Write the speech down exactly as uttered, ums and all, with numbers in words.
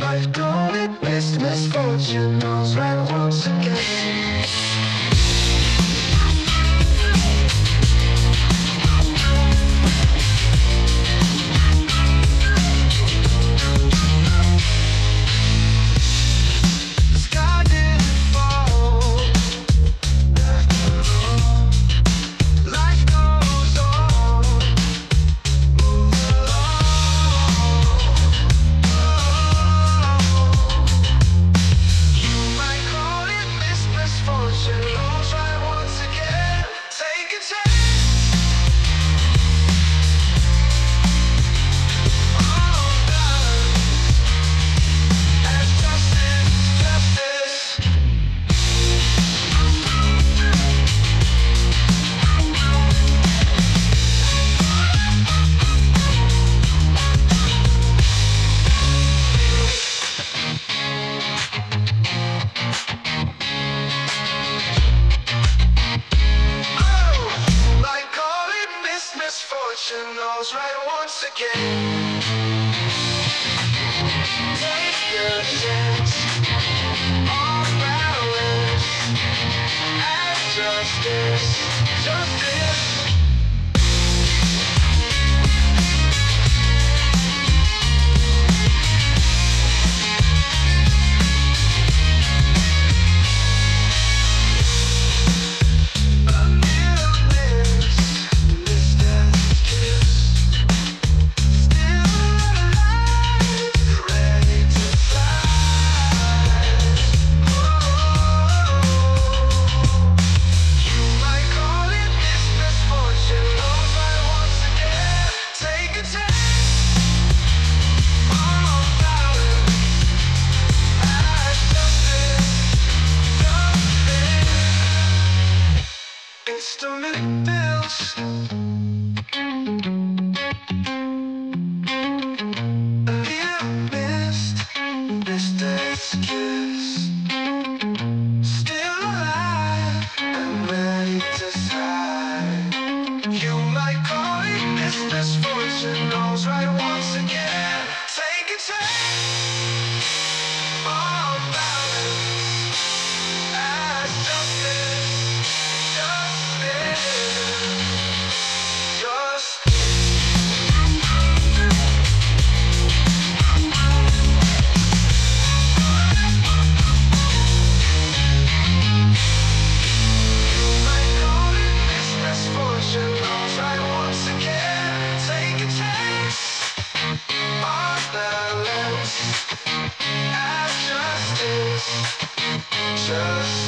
Life don't it missed misfortune knows right once again. Misfortune knows right once again. Take the chance, all balance, and justice, justice. Instrument bills, a little missed, this death's kiss. Still alive and ready to thrive. You might call it this misfortune knows right once again. Take a chance, all balance, as justice. Just